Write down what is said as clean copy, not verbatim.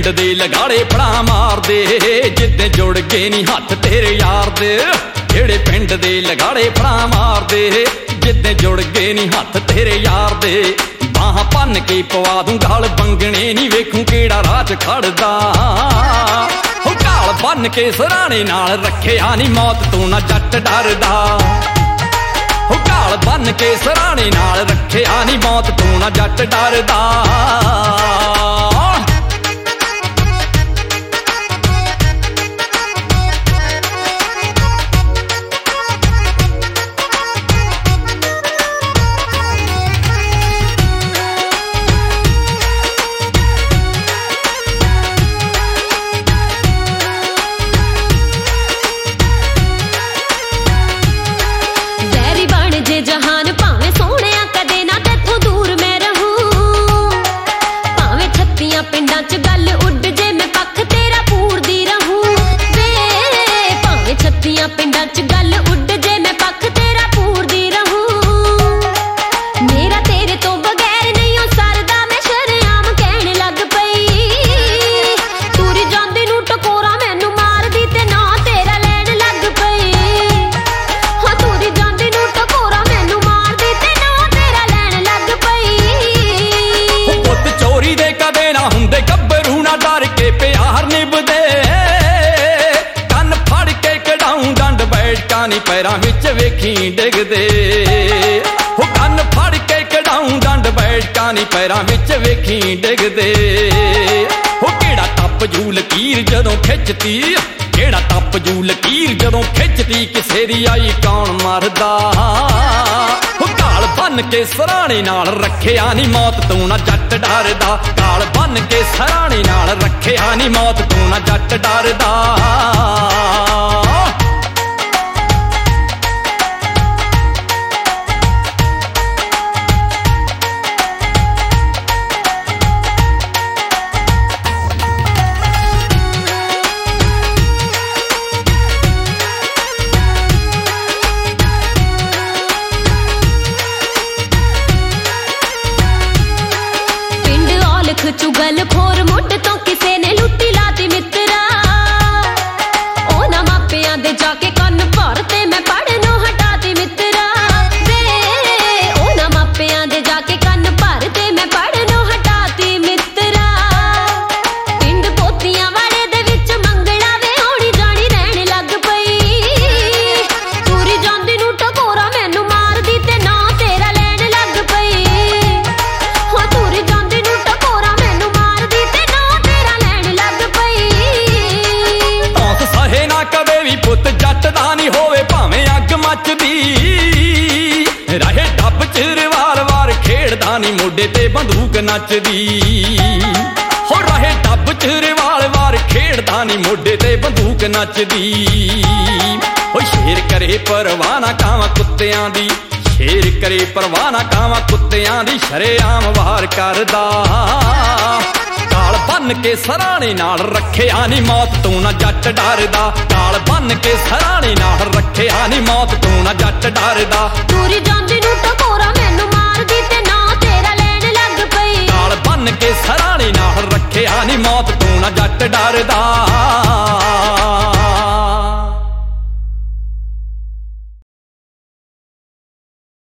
दे लगाड़े फड़ा मार दे, जिद्दे जुड़ गए नी हथ तेरे यार दे। जेड़े पिंड दे लगाड़े फड़ा मार दे, जिद्दे जुड़ गए नी हथ तेरे यार दे। बाह भन के पवा दूं गाल बंगने नी वेखूं केड़ा राज खड़दा। हो गाल बन के सराणे नाल रखिया नी मौत तू ना जट डरदा। हो गाल बन के सराणे नाल रखिया नी मौत तू ना जट डरदा। जहान भावे सोने कदे ना तेथों दूर मैं रहूं, भावे छत्तियां पिंडां च गल उड जे मैं पख तेरा पूरदी रहूं। वे भावे छत्तियां पिंडां च गल उड जे मैं पख तेरा पूरदी रहूं। मेरा तेरे तो बगैर नहीं हो सरदा, मैं शरेआम कहने लग पई। तुरी जांदी नूं टकोरा मैनू मारदी ते ना तेरा लैण लग पई। हाँ तुरी जांदी नूं टकोरा चोरी दे कदे ना हुंदे गब्बरू ना डर के प्यार निभदे। कन फड़ के कढाऊं डंड बैठका नी पैरां विच वेखी डिगदे। हो कन फड़ के कढाऊं डंड बैठका नी पैरां विच वेखी डिगदे। हो केड़ा टप जू लकीर जदों खिचती, केड़ा टप जू लकीर जदों खिचती, किसे दी आई कौन मरदा। काल बन के सराणे नाल रखिया नी मौत तू ना जट डरदा। काल बन के सराणे नाल रखिया नी मौत तू ना जट डरदा। चुगल खोर मुੱਢ ਤੋਂ ਕਿਸੇ ਨੇ ਲੁੱਟੀ ਲਾਤੀ ਮਿੱਤਰਾ। ਉਹ ਨਾ ਮਾਪਿਆਂ ਦੇ ਜਾ ਕੇ ਕੰਨ ਭਰ ਤੇ ਮੈਂ ਪੜਨੋਂ ਹਟਾਤੀ ਮਿੱਤਰਾ। ਵੇ ਉਹ ਨਾ ਮਾਪਿਆਂ ਦੇ ਜਾ ਕੇ ਕੰਨ ਭਰ ਤੇ ਮੈਂ ਪੜਨੋਂ ਹਟਾਤੀ ਮਿੱਤਰਾ। ਪਿੰਡ ਪੋਤੀਆਂ ਵਾਲੇ ਦੇ ਵਿੱਚ ਮੰਗਣਾ ਵੇ ਹੋਣੀ ਜਾਣੀ ਰਹਿਣ ਲੱਗ ਪਈ। ਤੁਰੀ ਜਾਂਦੀ ਨੂੰ ਟਕੋਰਾ ਮੈਨੂੰ ਮਾਰਦੀ ਤੇ ਨਾ ਤੇਰਾ ਲੈਣ ਲੱਗ ਪਈ। ਹਾਂ ਤੁਰੀ ਜਾਂਦੀ ਨੂੰ ਟਕੋਰਾ पुत जट दा नी होवे भावें अग मचदी। रहे डब च रिवालवार खेड़दा नी मोढे ते बंदूक नचदी। हो रहे डब च रिवालवार खेड़दा नी मोढे ते बंदूक नचदी। हो शेर करे परवाह ना कावां कुत्तियां दी, शेर करे परवाह ना कावां कुत्तियां दी, शरेआम वार करदा। काल बन के सराणे नाल रखिया नी मौत तू ना जट डरदा। काल बन के सराणे नाल रखिया नी मौत तू ना जट डरदा। तुरी जांदी नूं टकोरा